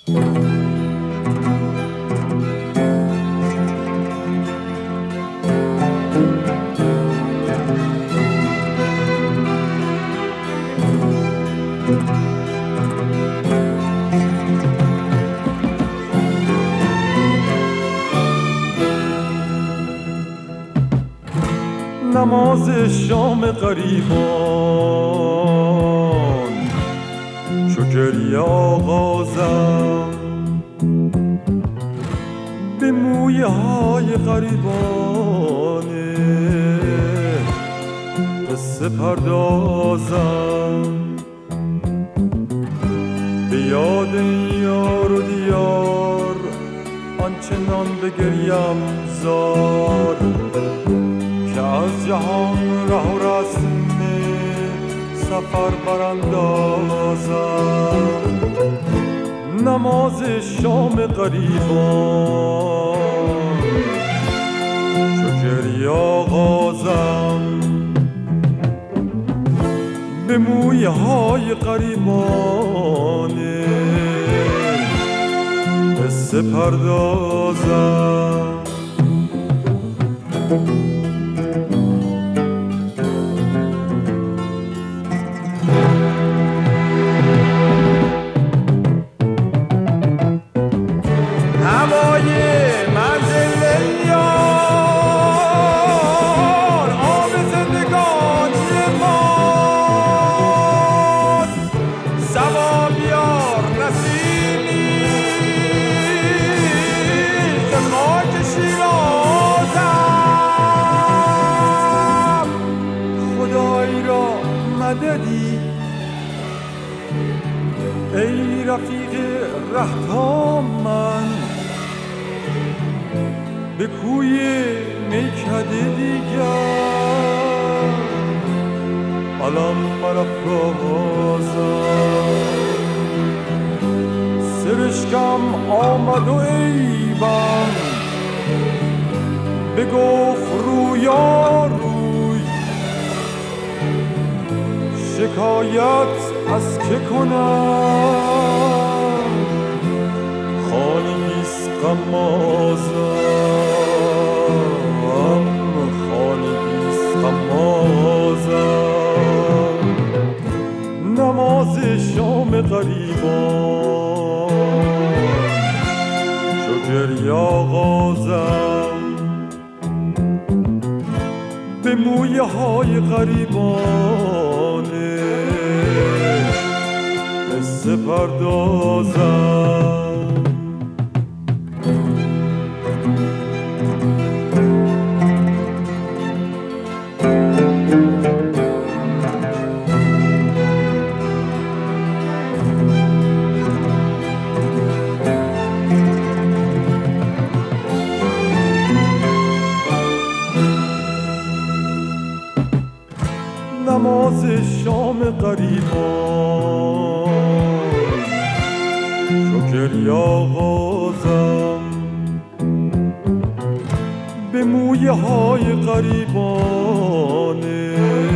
نماز شام غریبان چو گریه آغازم، به مویه های غریبانه قصه پردازم، به یاد یار و دیار آنچنان بگریم زار که از جهان ره و رسم سفر براندازم. نماز شام غریبان چو گریه آغازم، به مویه های غریبانه قصه پردازم. ای رفیق رهتا من به کوی میکده دیگر علم برافرازم. سرشکم آمد و ایبم بگفت رویا روی، شکایت از که کنم خانگیست غمازم، خانگیست غمازم. نماز شام غریبان چو گریه آغازم، به مویه های غریبانه قصه پردازم. نماز شام غریبان چو گریه آغازم، به مویه های غریبانه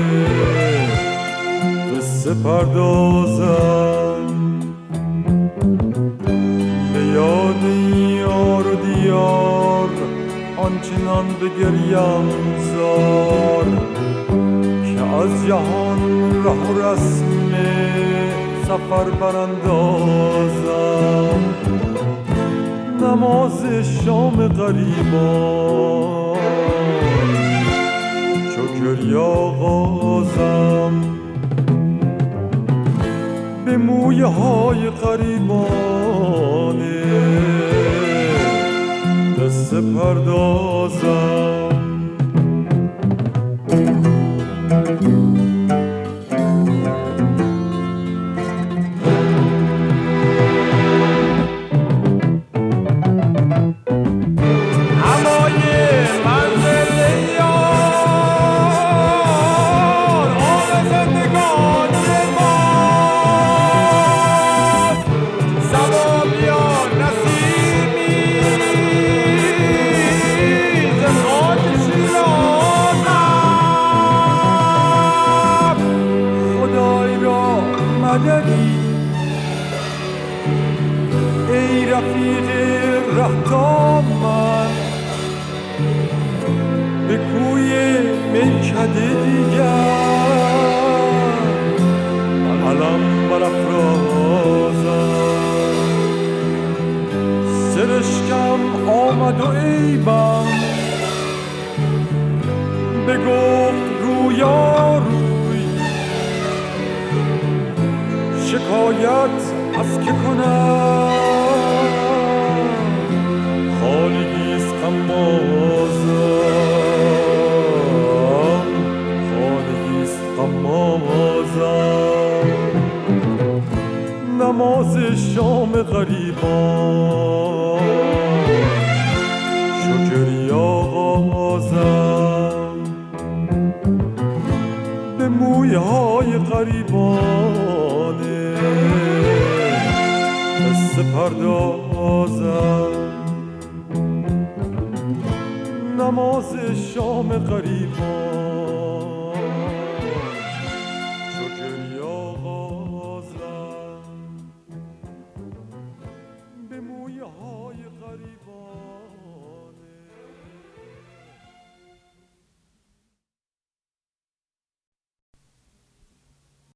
قصه پردازم. به یاد یار و دیار آنچنان بگریم زار که از جهان ره و رسم سفر براندازم. نماز شام غریبان چو گریه آغازم، به مویه های غریبانه قصه پردازم. رفیق رهدامن به کوی میکده دیگر علم برافرازم. سرشکم آمد و عیبم بگفت رویا روی، شکایت از که کنم خالگیست غمازم، خالگیست غمازم. نماز شام غریبان شکری آغازم، به مویه های غریبانه قصه پردازم. نماز شام غریبان